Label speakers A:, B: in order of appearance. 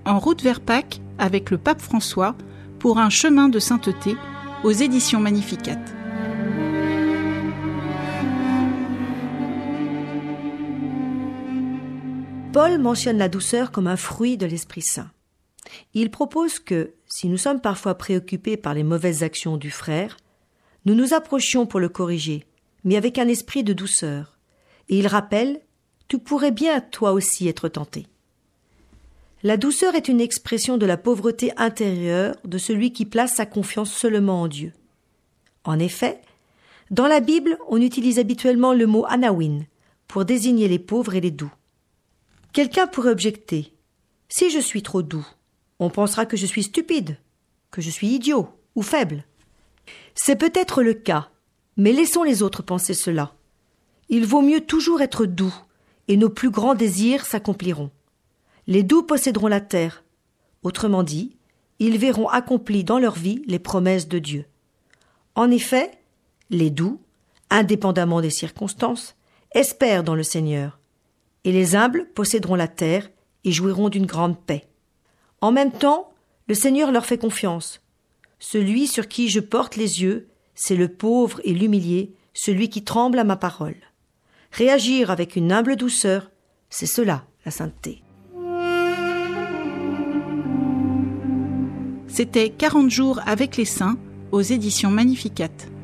A: En route vers Pâques avec le pape François pour un chemin de sainteté aux éditions Magnificat.
B: Paul mentionne la douceur comme un fruit de l'Esprit Saint. Il propose que, si nous sommes parfois préoccupés par les mauvaises actions du frère, nous nous approchions pour le corriger, mais avec un esprit de douceur. Et il rappelle « Tu pourrais bien toi aussi être tenté ». La douceur est une expression de la pauvreté intérieure de celui qui place sa confiance seulement en Dieu. En effet, dans la Bible, on utilise habituellement le mot « anawin » pour désigner les pauvres et les doux. Quelqu'un pourrait objecter « Si je suis trop doux, on pensera que je suis stupide, que je suis idiot ou faible. » C'est peut-être le cas, mais laissons les autres penser cela. Il vaut mieux toujours être doux, et nos plus grands désirs s'accompliront. Les doux posséderont la terre. Autrement dit, ils verront accomplies dans leur vie les promesses de Dieu. En effet, les doux, indépendamment des circonstances, espèrent dans le Seigneur. Et les humbles posséderont la terre et jouiront d'une grande paix. En même temps, le Seigneur leur fait confiance. Celui sur qui je porte les yeux, c'est le pauvre et l'humilié, celui qui tremble à ma parole. Réagir avec une humble douceur, c'est cela, la sainteté.
A: C'était 40 jours avec les saints aux éditions Magnificat.